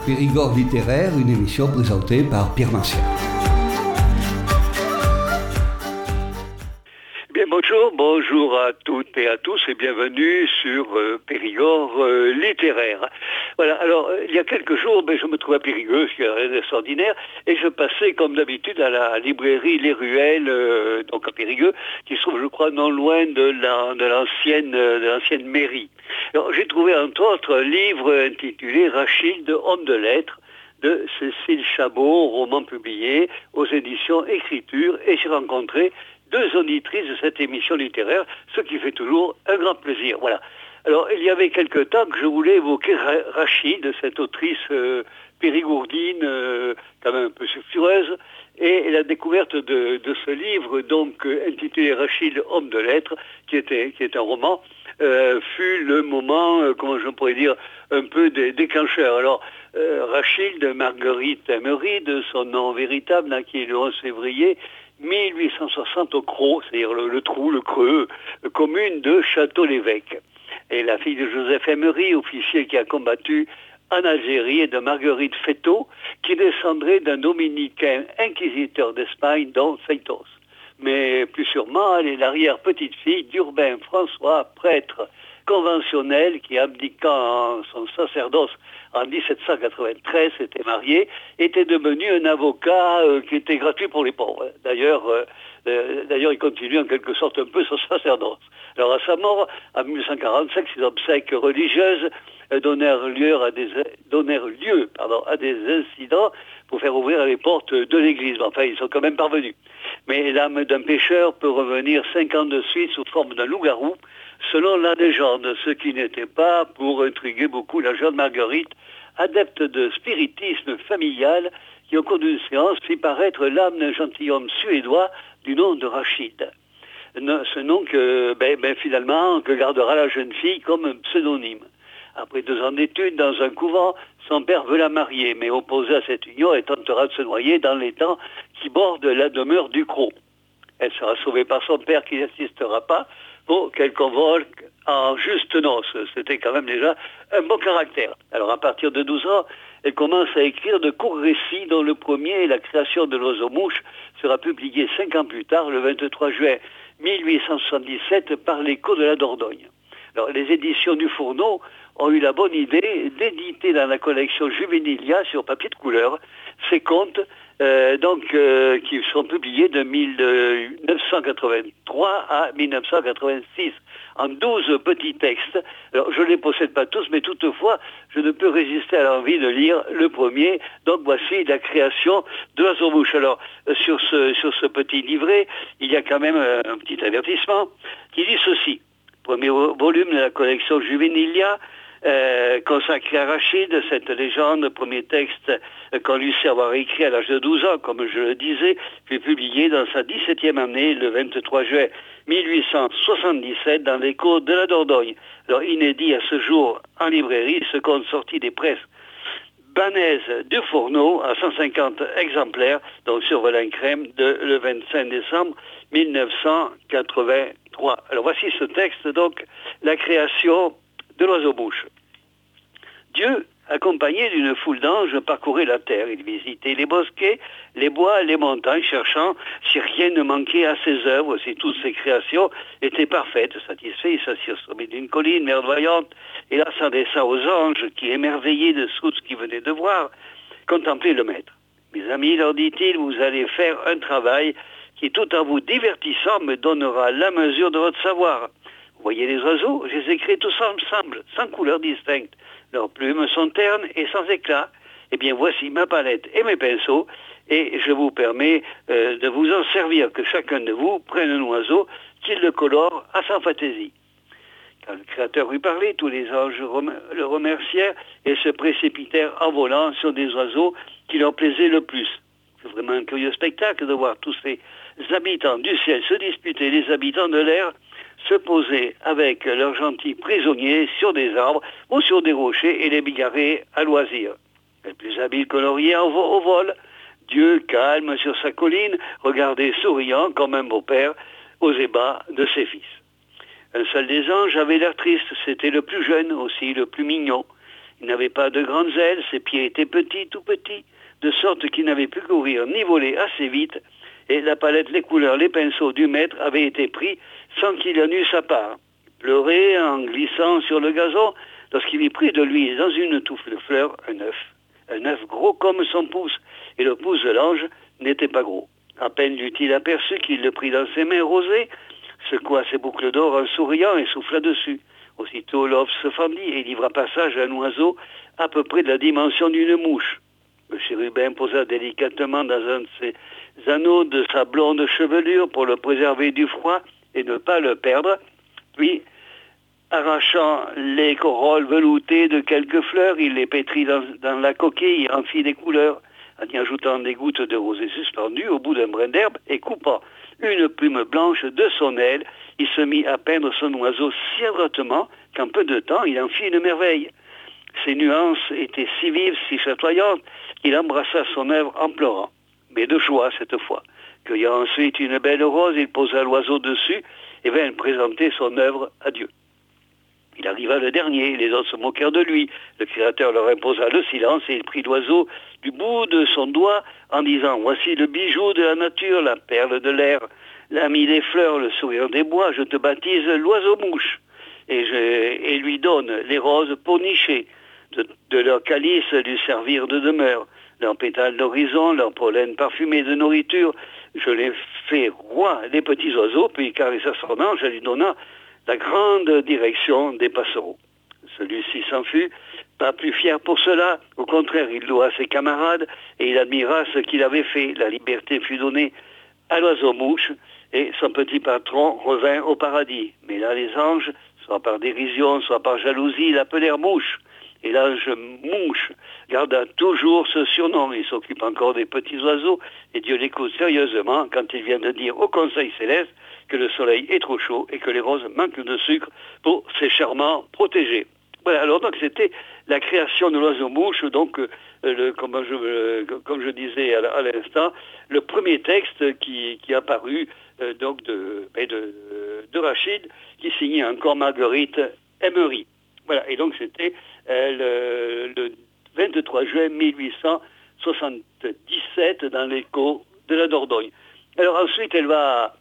Périgord littéraire, une émission présentée par Pierre Martial. Bien, bonjour à toutes et à tous et bienvenue sur Périgord littéraire. Voilà, alors il y a quelques jours, je me trouvais à Périgueux, ce qui est rien d'extraordinaire, et je passais comme d'habitude à la librairie Les Ruelles, donc à Périgueux, qui se trouve, je crois, non loin de l'ancienne mairie. Alors j'ai trouvé entre autres un livre intitulé Rachilde, homme de lettres, de Cécile Chabot, roman publié aux éditions Écriture, et j'ai rencontré deux auditrices de cette émission littéraire, ce qui fait toujours un grand plaisir. Voilà. Alors, il y avait quelque temps que je voulais évoquer Rachilde, cette autrice périgourdine, quand même un peu sulfureuse, et la découverte de ce livre, donc intitulé Rachilde, homme de lettres, qui est un roman, fut le moment, comment je pourrais dire, un peu déclencheur. Alors, Rachilde Marguerite Emery, de son nom véritable, qui est le 11 février 1860 au Crau, c'est-à-dire le trou, le creux, commune de Château-l'Évêque. Et la fille de Joseph Emery, officier qui a combattu en Algérie, et de Marguerite Fétot, qui descendrait d'un dominicain inquisiteur d'Espagne, dont Seitos. Mais plus sûrement, elle est l'arrière-petite-fille d'Urbain François, prêtre conventionnel qui, abdiquant son sacerdoce en 1793, s'était marié, était devenu un avocat qui était gratuit pour les pauvres. D'ailleurs, il continue en quelque sorte un peu son sacerdoce. Alors à sa mort, en 1945, ses obsèques religieuses donnèrent lieu à des incidents pour faire ouvrir les portes de l'église. Enfin, ils sont quand même parvenus. Mais l'âme d'un pécheur peut revenir 5 ans de suite sous forme d'un loup-garou, selon la légende, ce qui n'était pas pour intriguer beaucoup la jeune Marguerite, adepte de spiritisme familial, qui au cours d'une séance fit paraître l'âme d'un gentilhomme suédois du nom de Rachilde. Ce nom que gardera la jeune fille comme un pseudonyme. Après 2 ans d'études dans un couvent, son père veut la marier, mais opposé à cette union, elle tentera de se noyer dans l'étang qui borde la demeure du Crau. Elle sera sauvée par son père qui n'assistera pas pour qu'elle convoque en juste noces. C'était quand même déjà un bon caractère. Alors à partir de 12 ans, elle commence à écrire de courts récits dont le premier, La création de l'oiseau-mouche, sera publié 5 ans plus tard, le 23 juin 1877, par l'Écho de la Dordogne. Alors les éditions du Fourneau ont eu la bonne idée d'éditer dans la collection Juvenilia sur papier de couleur ces contes qui sont publiés de 1983 à 1986 en 12 petits textes. Alors je ne les possède pas tous, mais toutefois je ne peux résister à l'envie de lire le premier. Donc voici La création de l'oiseau-mouche. Alors sur ce petit livret, il y a quand même un petit avertissement qui dit ceci. Premier volume de la collection Juvenilia, consacré à Rachilde, cette légende, premier texte qu'on lui sait avoir écrit à l'âge de 12 ans, comme je le disais, puis publié dans sa 17e année, le 23 juin 1877, dans l'Écho de la Dordogne. Alors, inédit à ce jour en librairie, ce conte sorti des presses Banaise du Fourneau à 150 exemplaires, donc sur Velin Crème, le 25 décembre 1983. Alors voici ce texte, donc, La création de l'oiseau-mouche. Dieu, accompagné d'une foule d'anges, parcourait la terre. Il visitait les bosquets, les bois, les montagnes, cherchant si rien ne manquait à ses œuvres, si toutes ses créations étaient parfaites. Satisfait, il s'assit au sommet d'une colline merveillante, et là s'adressa aux anges qui, émerveillés de tout ce qu'ils venaient de voir, contemplaient le maître. Mes amis, leur dit-il, vous allez faire un travail qui, tout en vous divertissant, me donnera la mesure de votre savoir. Vous voyez les oiseaux, je les ai créés tous ensemble, sans couleur distincte. Leurs plumes sont ternes et sans éclat. Eh bien, voici ma palette et mes pinceaux, et je vous permets de vous en servir, que chacun de vous prenne un oiseau, qu'il le colore à sa fantaisie. Quand le Créateur eut parlé, tous les anges le remercièrent et se précipitèrent en volant sur des oiseaux qui leur plaisaient le plus. C'est vraiment un curieux spectacle de voir tous ces habitants du ciel se disputer, les habitants de l'air se poser avec leurs gentils prisonniers sur des arbres ou sur des rochers et les bigarrer à loisir. Les plus habiles coloriers au vol, Dieu, calme sur sa colline, regardait souriant comme un beau-père aux ébats de ses fils. Un seul des anges avait l'air triste, c'était le plus jeune, aussi le plus mignon. Il n'avait pas de grandes ailes, ses pieds étaient petits, tout petits, de sorte qu'il n'avait pu courir ni voler assez vite, et la palette, les couleurs, les pinceaux du maître avaient été pris sans qu'il en eût sa part. Il pleurait en glissant sur le gazon, lorsqu'il y prit de lui dans une touffe de fleurs un œuf gros comme son pouce, et le pouce de l'ange n'était pas gros. À peine l'eut-il aperçu qu'il le prit dans ses mains rosées, secoua ses boucles d'or en souriant et souffla dessus. Aussitôt l'œuf se fendit et livra passage à un oiseau à peu près de la dimension d'une mouche. Le chérubin posa délicatement dans un de ses anneaux de sa blonde chevelure pour le préserver du froid et ne pas le perdre, puis, arrachant les corolles veloutées de quelques fleurs, il les pétrit dans la coquille et en fit des couleurs, en y ajoutant des gouttes de rosée suspendues au bout d'un brin d'herbe et coupant une plume blanche de son aile, il se mit à peindre son oiseau si adroitement qu'en peu de temps il en fit une merveille. Ses nuances étaient si vives, si chatoyantes, qu'il embrassa son œuvre en pleurant, mais de joie cette fois. Cueillant ensuite une belle rose, il posa l'oiseau dessus et vint présenter son œuvre à Dieu. Il arriva le dernier, les autres se moquèrent de lui. Le Créateur leur imposa le silence et il prit l'oiseau du bout de son doigt en disant « Voici le bijou de la nature, la perle de l'air, l'ami des fleurs, le sourire des bois, je te baptise l'oiseau-mouche. Et lui donne les roses pour nicher, de leur calice lui servir de demeure, leurs pétales d'horizon, leur pollen parfumé de nourriture. Je les fais roi des petits oiseaux, puis caressa son ange, lui donna la grande direction des passereaux. Celui-ci s'en fut, pas plus fier pour cela. Au contraire, il loua ses camarades et il admira ce qu'il avait fait. La liberté fut donnée à l'oiseau-mouche et son petit patron revint au paradis. Mais là, les anges, soit par dérision, soit par jalousie, l'appelèrent mouche. Et l'ange mouche garda toujours ce surnom. Il s'occupe encore des petits oiseaux et Dieu l'écoute sérieusement quand il vient de dire au conseil céleste que le soleil est trop chaud et que les roses manquent de sucre pour ses charmants protégés. Voilà, alors donc c'était la création de l'oiseau-mouche, donc comme je disais à l'instant, le premier texte qui est apparu donc de Rachid, qui signait encore Marguerite Emery. Voilà, et donc c'était le 23 juin 1877 dans l'écho de la Dordogne. Alors ensuite, elle va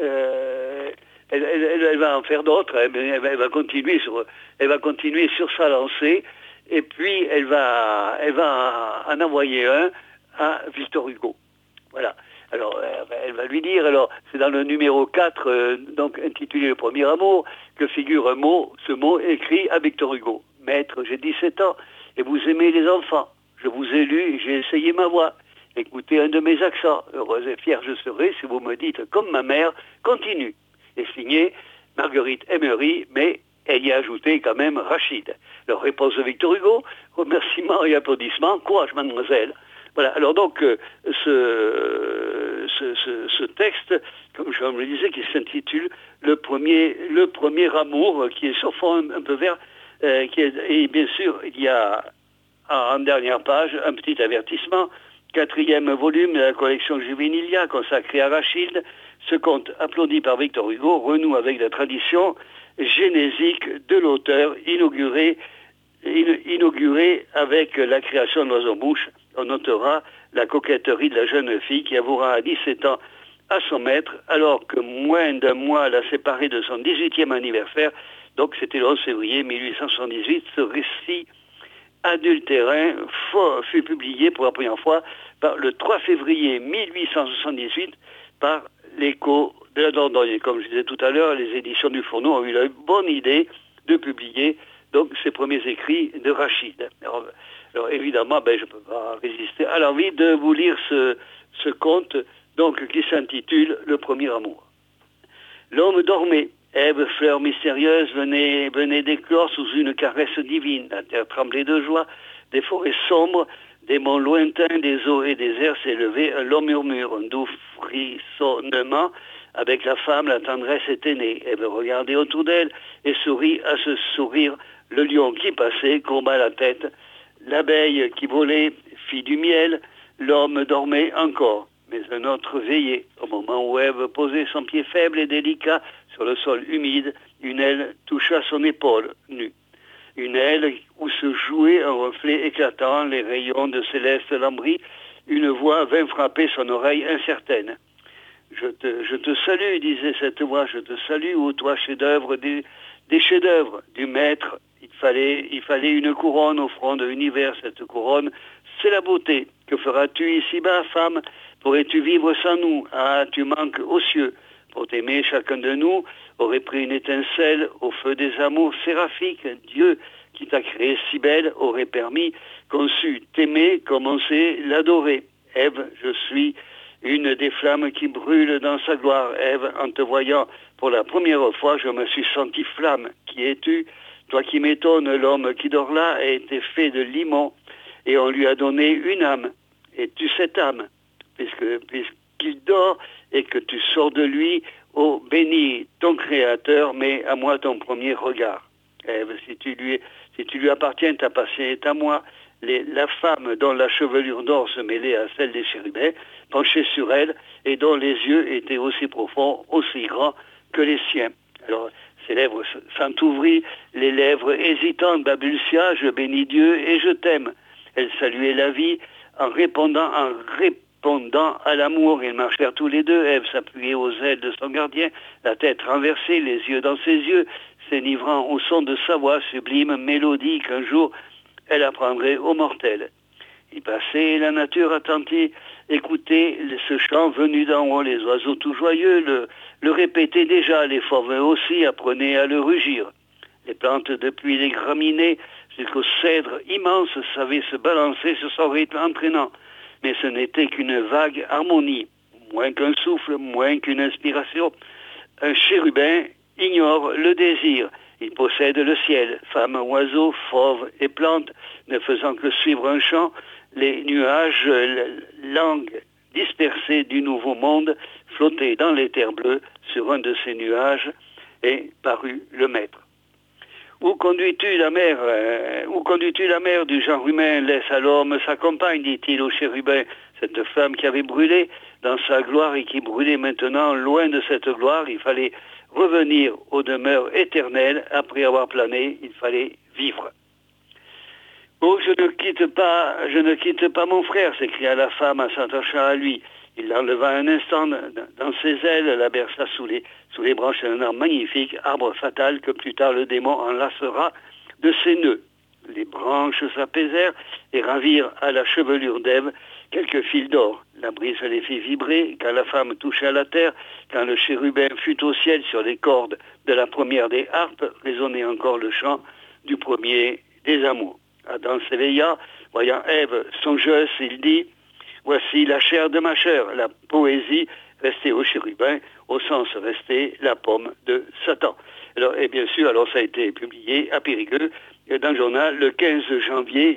en faire d'autres, elle va continuer sur sa lancée, et puis elle va en envoyer un à Victor Hugo. Voilà. Alors, elle va lui dire, alors, c'est dans le numéro 4, donc intitulé Le Premier Amour, que figure ce mot écrit à Victor Hugo. Maître, j'ai 17 ans, et vous aimez les enfants. Je vous ai lu, j'ai essayé ma voix. Écoutez un de mes accents. Heureuse et fière je serai si vous me dites, comme ma mère, continue. Et signé Marguerite Emery, mais elle y a ajouté quand même Rachid. Alors, réponse de Victor Hugo, remerciements et applaudissements, courage mademoiselle. Voilà, alors donc ce texte, comme je me disais, qui s'intitule le premier amour, qui est sur fond un peu vert, et bien sûr, il y a en dernière page un petit avertissement, 4e volume de la collection Juvenilia consacrée à Rachid. Ce conte, applaudi par Victor Hugo, renoue avec la tradition génésique de l'auteur, inaugurée avec la création de l'oiseau-mouche. On notera la coquetterie de la jeune fille qui avouera à 17 ans à son maître, alors que moins d'un mois l'a séparé de son 18e anniversaire. Donc c'était le 11 février 1878. Ce récit adultérin fut publié pour la première fois le 3 février 1878 par l'écho de la Dordogne. Comme je disais tout à l'heure, les éditions du Fourneau ont eu la bonne idée de publier donc ces premiers écrits de Rachid. Alors évidemment, je ne peux pas résister à l'envie de vous lire ce conte donc, qui s'intitule Le Premier Amour. L'homme dormait. Ève, fleur mystérieuse, venait d'éclore sous une caresse divine. La terre tremblait de joie. Des forêts sombres, des monts lointains, des eaux et des airs s'élevaient. Un long murmure, un doux frissonnement. Avec la femme, la tendresse était née. Ève regardait autour d'elle et sourit à ce sourire. Le lion qui passait courba la tête. L'abeille qui volait fit du miel. L'homme dormait encore. Mais un autre veillait. Au moment où Ève posait son pied faible et délicat sur le sol humide, une aile toucha son épaule nue. une aile où se jouait un reflet éclatant, les rayons de céleste lambris, une voix vint frapper son oreille incertaine. Je te salue, disait cette voix, je te salue, ô toi chef-d'œuvre des chefs-d'œuvre du maître. Il fallait une couronne au front de l'univers. Cette couronne, c'est la beauté. Que feras-tu ici-bas, femme? Pourrais-tu vivre sans nous? Ah, tu manques aux cieux. Pour t'aimer, chacun de nous aurait pris une étincelle au feu des amours séraphiques. Dieu, qui t'a créé si belle, aurait permis qu'on sût t'aimer comme on sait l'adorer. Ève, je suis une des flammes qui brûlent dans sa gloire. Ève, en te voyant pour la première fois, je me suis senti flamme. Qui es-tu? Toi qui m'étonnes, l'homme qui dort là a été fait de limon et on lui a donné une âme. Es-tu cette âme? Puisqu'il dort et que tu sors de lui, ô béni ton Créateur, mais à moi ton premier regard. Ève, si tu lui appartiens, ta passion est à moi. La femme dont la chevelure d'or se mêlait à celle des chérubins, penchée sur elle, et dont les yeux étaient aussi profonds, aussi grands que les siens. Alors, ses lèvres s'entr'ouvrirent, les lèvres hésitantes balbutia, je bénis Dieu et je t'aime. Elle saluait la vie en répondant à l'amour. Ils marchèrent tous les deux, Ève s'appuyait aux ailes de son gardien, la tête renversée, les yeux dans ses yeux, s'enivrant au son de sa voix, sublime mélodie qu'un jour elle apprendrait aux mortels. Il passait, la nature attentive, écoutait ce chant venu d'en haut, les oiseaux tout joyeux le répétaient déjà, les fauves aussi apprenaient à le rugir. Les plantes, depuis les graminées jusqu'aux cèdres immenses, savaient se balancer sur son rythme entraînant. Mais ce n'était qu'une vague harmonie, moins qu'un souffle, moins qu'une inspiration. Un chérubin ignore le désir. Il possède le ciel, femmes, oiseaux, fauves et plantes, ne faisant que suivre un chant, les nuages, langues dispersées du nouveau monde, flottaient dans l'éther bleu sur un de ces nuages, et parut le maître. Où conduis-tu la mer? Où conduis-tu la mer du genre humain? Laisse à l'homme sa compagne, dit-il au chérubin. Cette femme qui avait brûlé dans sa gloire et qui brûlait maintenant loin de cette gloire, il fallait revenir aux demeures éternelles. Après avoir plané, il fallait vivre. Oh, je ne quitte pas mon frère, s'écria la femme en s'attachant à lui. Il l'enleva un instant dans ses ailes, la berça sous les branches d'un arbre magnifique, arbre fatal que plus tard le démon enlacera de ses nœuds. Les branches s'apaisèrent et ravirent à la chevelure d'Ève quelques fils d'or. La brise les fit vibrer quand la femme touchait à la terre, quand le chérubin fut au ciel sur les cordes de la première des harpes, résonnait encore le chant du premier des amours. Adam s'éveilla, voyant Ève songeuse, il dit « Voici la chair de ma chair, la poésie restée au chérubin, au sens resté la pomme de Satan. » Alors, et bien sûr, ça a été publié à Périgueux dans le journal le 15 janvier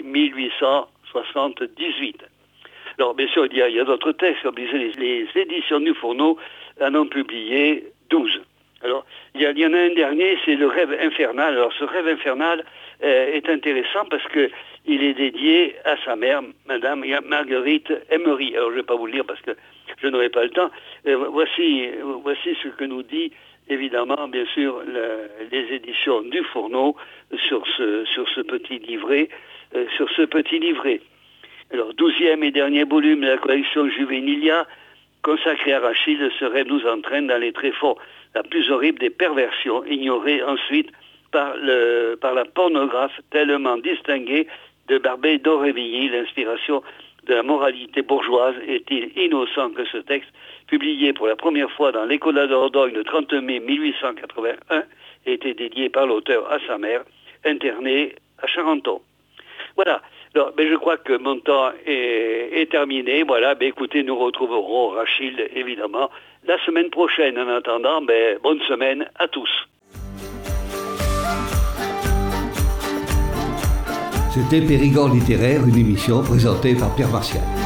1878. Alors, bien sûr, il y a d'autres textes, comme les éditions du Fourneau en ont publié 12. Alors, il y en a un dernier, c'est le rêve infernal. Alors, ce rêve infernal est intéressant parce qu'il est dédié à sa mère, Madame Marguerite Emery. Alors, je ne vais pas vous le lire parce que je n'aurai pas le temps. Voici ce que nous dit, évidemment, bien sûr, les éditions du Fourneau sur ce petit livret. Alors, 12e et dernier volume de la collection Juvenilia, consacré à Rachid, ce rêve nous entraîne dans les tréfonds la plus horrible des perversions, ignorée ensuite par la pornographe tellement distinguée de Barbey d'Aurevilly. L'inspiration de la moralité bourgeoise est-il innocent que ce texte, publié pour la première fois dans l'Écho de la Dordogne le 30 mai 1881, ait été dédié par l'auteur à sa mère, internée à Charenton. Voilà. Alors, je crois que mon temps est terminé. Voilà, écoutez, nous retrouverons Rachid, évidemment, la semaine prochaine. En attendant, bonne semaine à tous. C'était Périgord littéraire, une émission présentée par Pierre Martial.